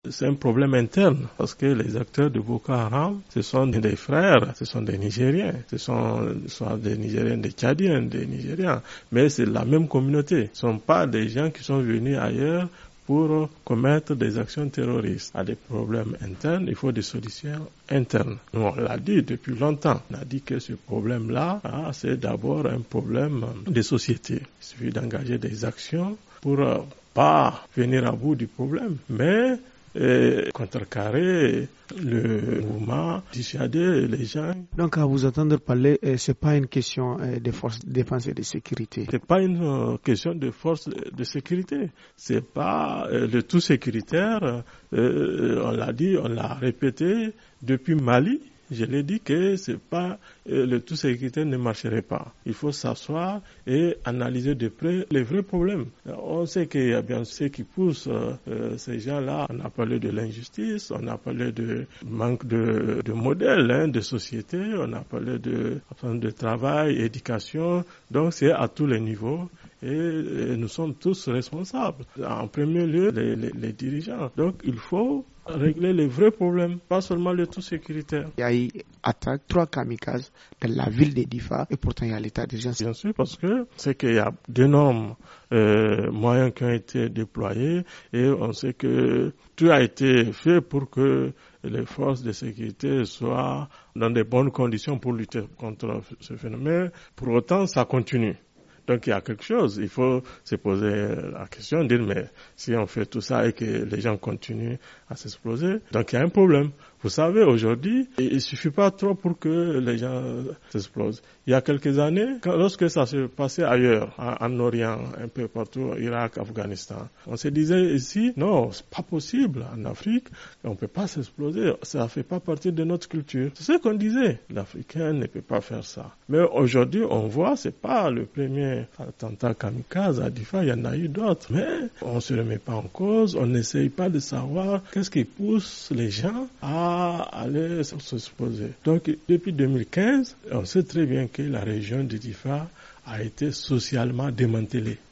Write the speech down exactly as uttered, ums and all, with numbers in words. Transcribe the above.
c'est un problème interne parce que les acteurs de Boko Haram, ce sont des frères, ce sont des Nigériens, ce sont soit des Nigériens, des Tchadiens, des Nigériens, mais c'est la même communauté. Ce ne sont pas des gens qui sont venus ailleurs pour commettre des actions terroristes. À des problèmes internes, il faut des solutions internes. Nous, on l'a dit depuis longtemps. On a dit que ce problème-là, ah, c'est d'abord un problème de société. Il suffit d'engager des actions pour euh, pas venir à bout du problème, mais et contrecarrer le mouvement, dissuader les gens. Donc à vous entendre parler, euh, c'est pas une question euh, de forces de défense et de sécurité. C'est pas une euh, question de force de, de sécurité. C'est pas euh, le tout sécuritaire. Euh, on l'a dit, on l'a répété depuis Mali. Je l'ai dit que c'est pas euh, le tout sécuritaire ne marcherait pas. Il faut s'asseoir et analyser de près les vrais problèmes. On sait qu'il y a bien ceux qui poussent euh, ces gens-là. On a parlé de l'injustice, on a parlé de manque de, de modèle, hein, de société, on a parlé de, de travail, éducation. Donc c'est à tous les niveaux. Et, et nous sommes tous responsables. En premier lieu, les, les, les dirigeants. Donc il faut régler les vrais problèmes, pas seulement le tout sécuritaire. Il y a eu attaque, trois kamikazes dans la ville de Difa et pourtant il y a l'état d'urgence. Bien sûr, parce que c'est qu'il y a d'énormes euh, moyens qui ont été déployés et on sait que tout a été fait pour que les forces de sécurité soient dans de bonnes conditions pour lutter contre ce phénomène. Pour autant, ça continue. Donc il y a quelque chose, il faut se poser la question, dire mais si on fait tout ça et que les gens continuent à s'exploser, donc il y a un problème. Vous savez, aujourd'hui, il ne suffit pas trop pour que les gens s'explosent. Il y a quelques années, quand, lorsque ça se passait ailleurs, en, en Orient, un peu partout, Irak, Afghanistan, on se disait ici, non, c'est pas possible. En Afrique, on ne peut pas s'exploser. Ça ne fait pas partie de notre culture. C'est ce qu'on disait. L'Africain ne peut pas faire ça. Mais aujourd'hui, on voit, c'est pas le premier attentat kamikaze à Difa, il y en a eu d'autres. Mais on ne se remet pas en cause, on n'essaye pas de savoir qu'est-ce qui pousse les gens à aller s'exposer. Donc, depuis deux mille quinze, on sait très bien que la région de Difa a été socialement démantelée.